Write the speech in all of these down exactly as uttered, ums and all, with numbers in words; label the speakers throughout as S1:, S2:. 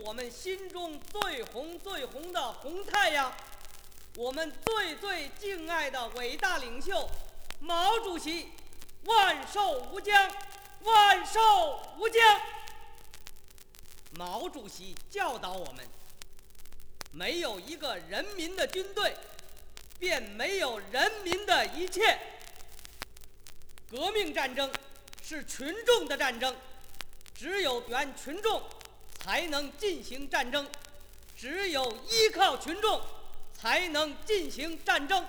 S1: 我们心中最红最红的红太阳，我们最最敬爱的伟大领袖毛主席，万寿无疆，万寿无疆。毛主席教导我们，没有一个人民的军队，便没有人民的一切。革命战争是群众的战争，只有原群众才能进行战争，只有依靠群众才能进行战争。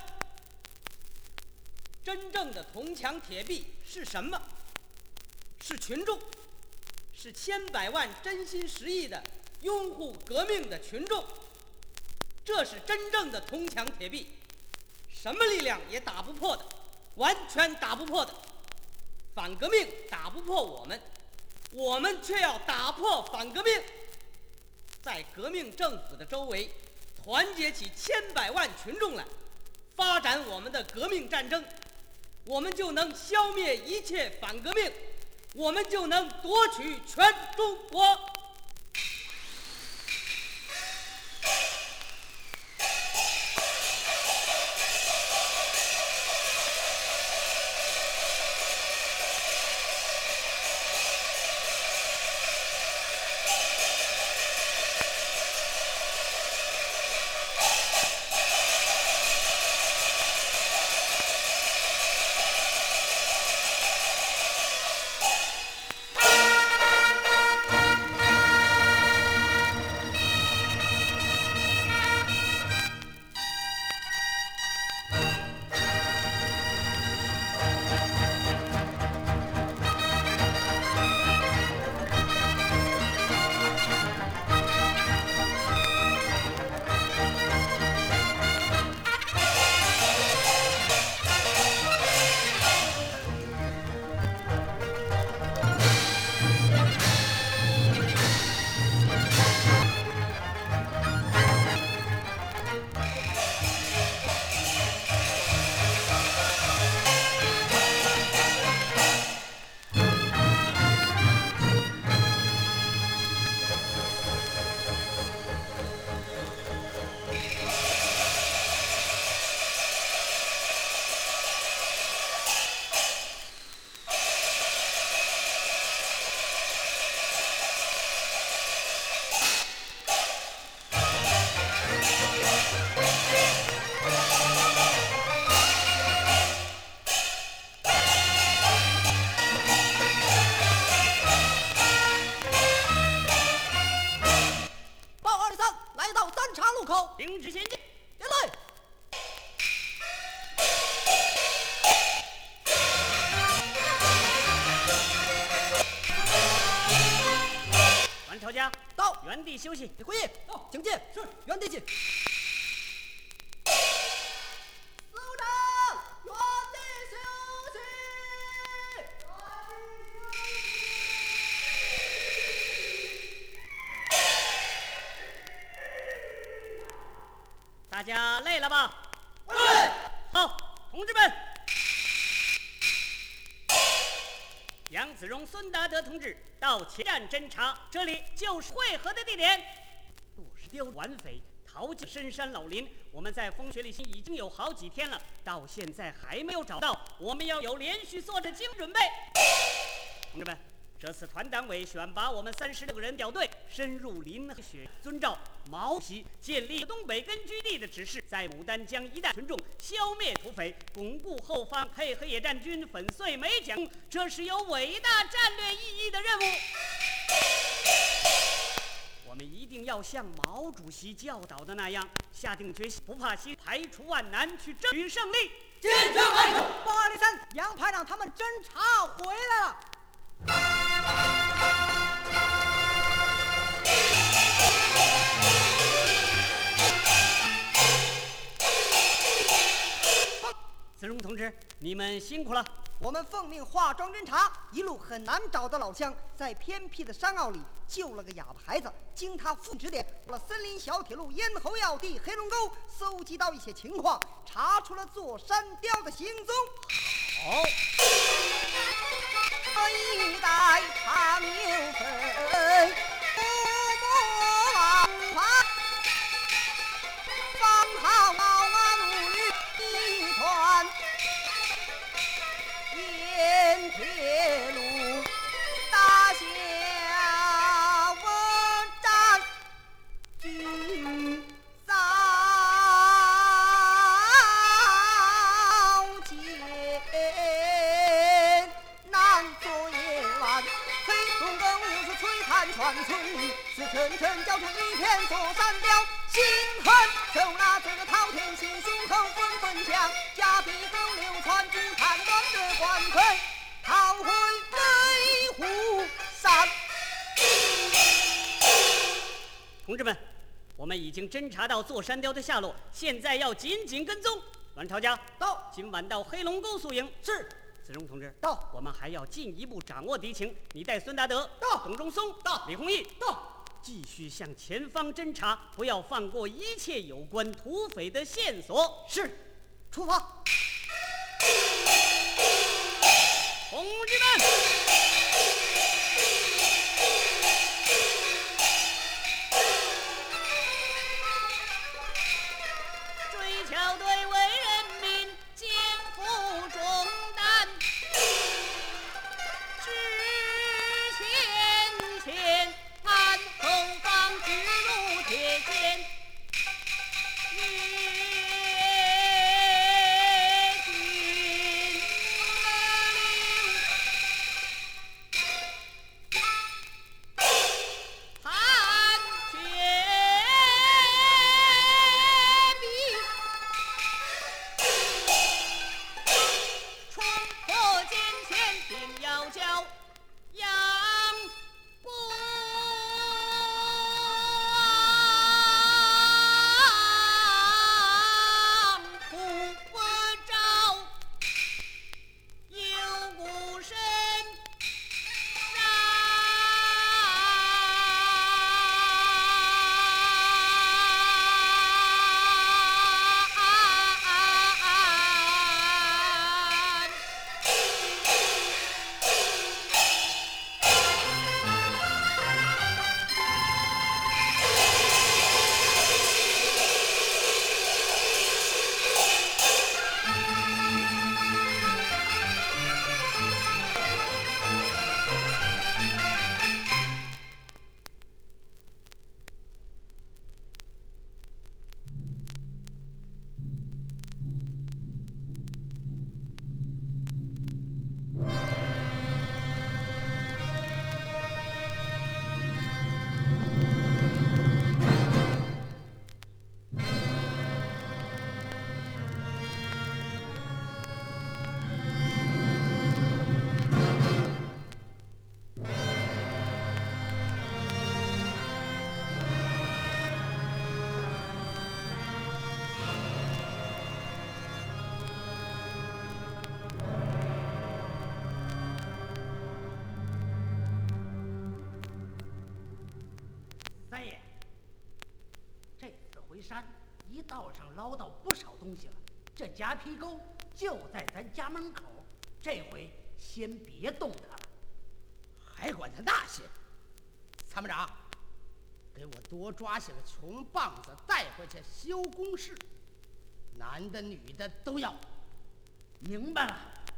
S1: 真正的铜墙铁壁是什么？是群众，是千百万真心实意的拥护革命的群众，这是真正的铜墙铁壁，什么力量也打不破的，完全打不破的。反革命打不破我们，我们却要打破反革命。在革命政府的周围团结起千百万群众来，发展我们的革命战争，我们就能消灭一切反革命，我们就能夺取全中国。
S2: 停止前进，
S3: 点来！
S2: 王朝家
S3: 到，
S2: 原地休息。
S3: 李辉业到，请进。是，原地进。司务长，原地休息。
S2: 大家累了吧？
S3: 累。
S2: 好，同志们，杨子荣、孙达德同志到前站侦查，这里就是会合的地点。落石雕顽匪逃进深山老林，我们在风雪里已经有好几天了，到现在还没有找到，我们要有连续作战精准备。同志们，这次团党委选拔我们三十六个人调队，深入林雪，遵照毛主席建立东北根据地的指示，在牡丹江一带群众消灭土匪，巩固后方，配合野战军粉碎美蒋，这是有伟大战略意义的任务。我们一定要像毛主席教导的那样，下定决心，不怕牺，排除万难，去争取胜利。
S3: 坚决完成。八二零三，杨排长他们侦查回来了。
S2: 子荣同志，你们辛苦了。
S3: 我们奉命化妆侦查，一路很难找的老乡，在偏僻的山坳里救了个哑巴孩子。经他父指点，到了森林小铁路、咽喉要地、黑龙沟，搜集到一些情况，查出了座山雕的行踪。
S2: 好。
S3: 一代长牛粪，不层层交成一片座山雕，心狠手拿这个滔天心胸后纷纷响，家比更流传至判断的官魁，逃回北湖山。
S2: 同志们，我们已经侦查到座山雕的下落，现在要紧紧跟踪。阮朝家
S3: 到，
S2: 今晚到黑龙沟宿营。
S3: 是。
S2: 子荣同志
S3: 到，
S2: 我们还要进一步掌握敌情。你带孙达德
S3: 到，
S2: 董仲松
S3: 到，
S2: 李弘毅
S3: 到，
S2: 继续向前方侦查，不要放过一切有关土匪的线索。
S3: 是，出发。
S2: 同志们，追剿队为人民肩负重担，直前前，看后方，直入铁剑。
S4: 三爷，这次回山，一道上捞到不少东西了。这夹皮沟就在咱家门口，这回先别动它了。
S5: 还管他那些？参谋长，给我多抓些个穷棒子带回去修工事，男的女的都要。
S4: 明白了。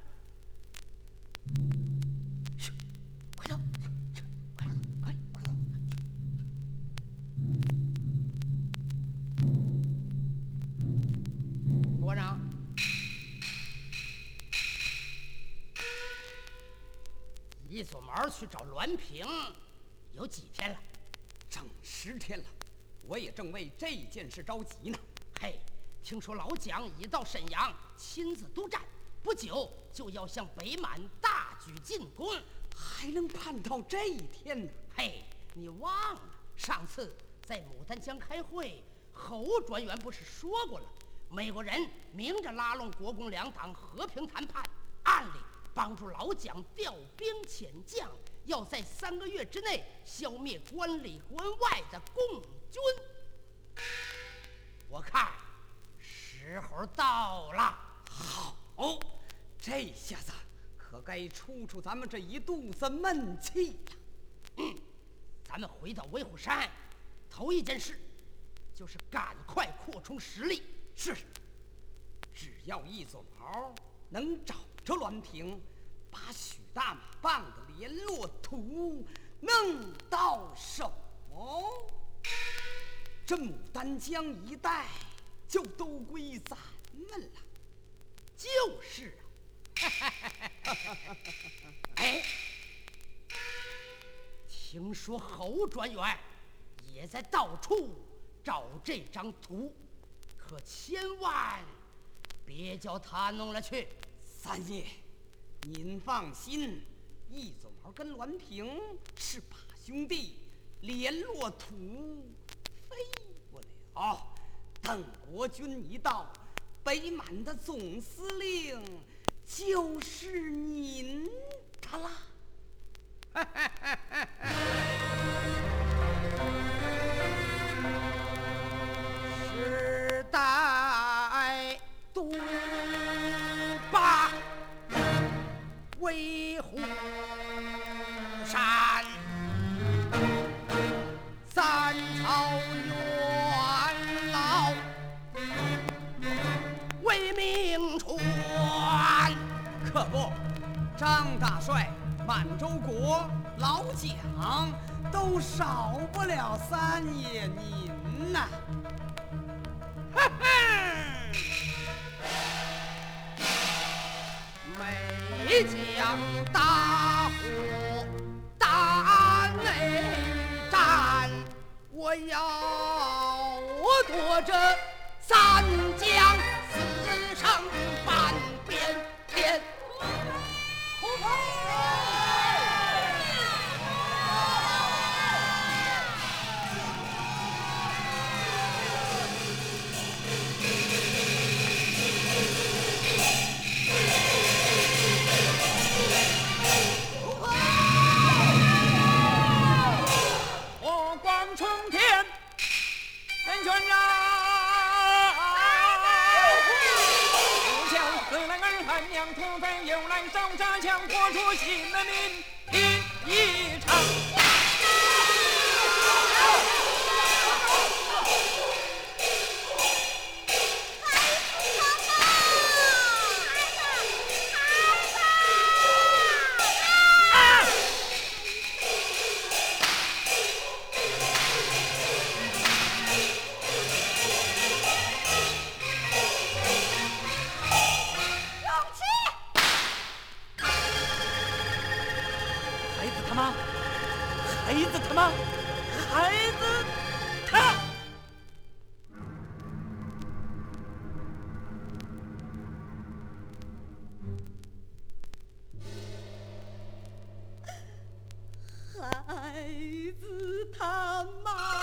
S5: 嘘，快走！快快快！部长，一撮毛去找栾平，有几天了？
S6: 整十天了，我也正为这件事着急呢。
S5: 嘿，听说老蒋已到沈阳亲自督战，不久就要向北满大举进攻，
S6: 还能盼到这一天呢？
S5: 嘿，你忘了上次在牡丹江开会，侯专员不是说过了？美国人明着拉拢国共两党和平谈判，暗里帮助老蒋调兵遣将，要在三个月之内消灭关里关外的共军。我看时候到了。
S6: 好，这下子可该出出咱们这一肚子闷气了。
S5: 嗯，咱们回到威虎山，头一件事就是赶快扩充实力。
S6: 是，只要一撮毛能找着栾平，把许大马棒的联络图弄到手，这牡丹江一带就都归咱们了。
S5: 就是啊。哎，听说侯专员也在到处找这张图，可千万别叫他弄了去。
S6: 三爷，您放心，一左毛跟栾平是把兄弟，联络土飞不了。等国军一到，北满的总司令就是您的啦。
S5: 时代独霸维护山，三朝元老为名传。
S6: 可不，张大帅、满洲国老蒋都少不了三爷您呐。
S5: 哈哈，每将大火大内战，我要夺这三江四城半边天。
S7: 新的民听一场。孩子他妈，孩子他！
S3: 孩子他妈！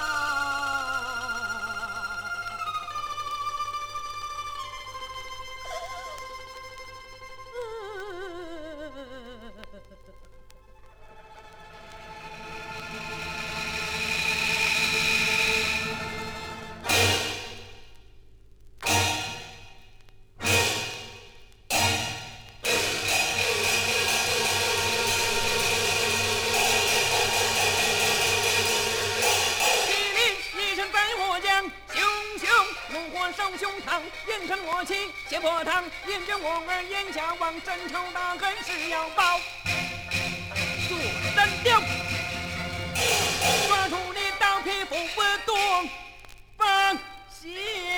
S7: 严惩我妻，揭破堂，引着我儿眼下望，真仇大恨是要报。做三雕，抓住你大皮肤不多放下。